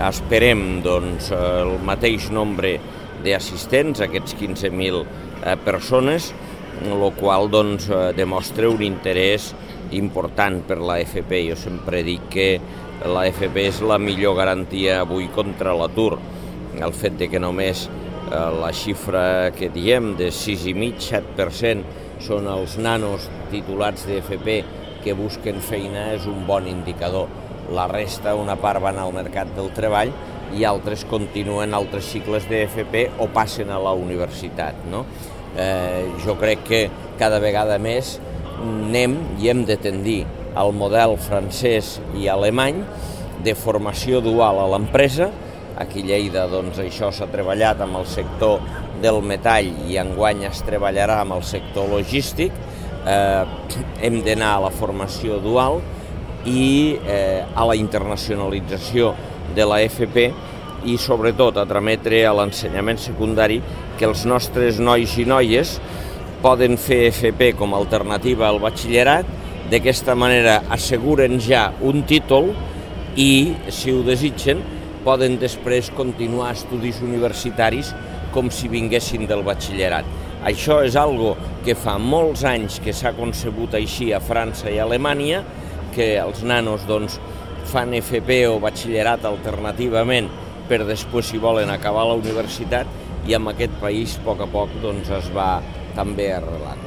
esperem doncs, el mateix nombre d'assistents, aquests 15.000 persones, el qual doncs, demostra un interès important per la FP. Jo sempre dic que la FP és la millor garantia avui contra l'atur. El fet de que només la xifra que diem de 6,5-7% són els nanos titulats d'FP que busquen feina és un bon indicador. La resta, una part van al mercat del treball i altres continuen altres cicles d'FP o passen a la universitat, no? Jo crec que cada vegada més anem i hem de tendir al model francès i alemany de formació dual a l'empresa. Aquí a Lleida doncs, això s'ha treballat amb el sector del metall i enguany es treballarà amb el sector logístic. Hem d'anar a la formació dual i a la internacionalització de la FP i sobretot a trametre a l'ensenyament secundari que els nostres nois i noies poden fer FP com a alternativa al batxillerat. D'aquesta manera asseguren ja un títol i, si ho desitgen, poden després continuar estudis universitaris com si vinguessin del batxillerat. Això és algo que fa molts anys que s'ha concebut així a França i a Alemanya, que els nanos doncs, fan FP o batxillerat alternativament per després, si volen, acabar la universitat, i en aquest país, a poc doncs, es va també arrelant.